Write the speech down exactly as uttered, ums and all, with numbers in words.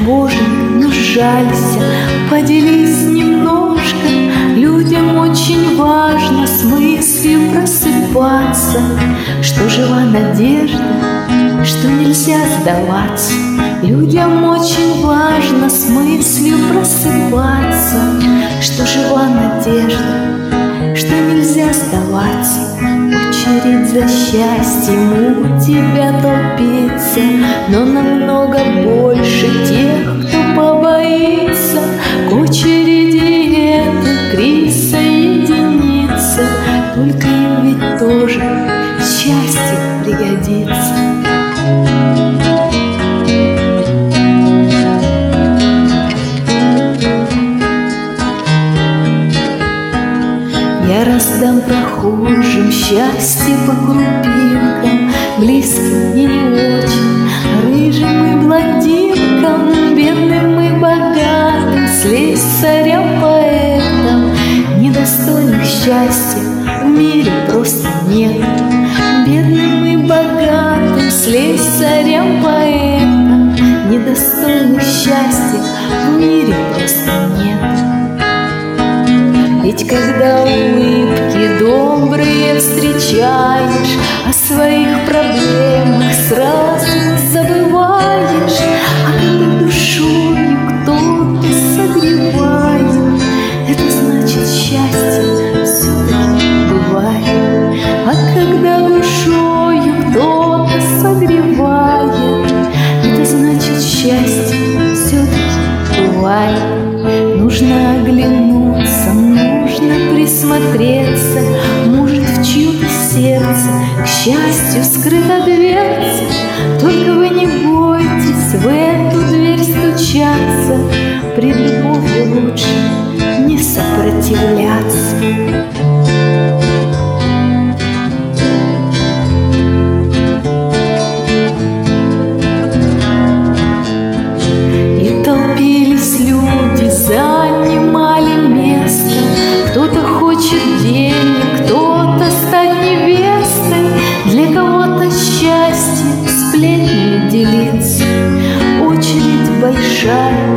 Боже, ну жалься, поделись немножко. Людям очень важно с мыслью просыпаться, что жива надежда, что нельзя сдаваться. Людям очень важно с мыслью просыпаться, что жива надежда, что нельзя сдаваться. Очередь за счастьем у тебя толпится, но намного больше тех, кто побоится к очереди этой присоединиться. Только им ведь тоже счастье пригодится. Я раздам прохожим счастье по крупинкам, близким и не очень, рыжим и блондинкам, бедным и богатым, слесарям, поэтам. Недостойных счастья в мире просто нет. Бедным и богатым, слесарям, поэтам, недостойных счастья в мире просто нет. Ведь когда улыбки добрые встречаешь, о своих проблемах сразу забываешь. А когда душою кто-то согревает, это значит счастье все-таки бывает. А когда душою кто-то согревает, это значит счастье все-таки бывает. Нужно оглянуться, нужно присмотреться, может, в чьё-то сердце к счастью скрыта дверца. Только вы не бойтесь в эту дверь стучаться, пред любовью лучше не сопротивляться. И толпились люди, занимали место. Кто-то хочет денег, кто-то стать невестой, для кого-то счастье сплетнями делиться. Очередь большая,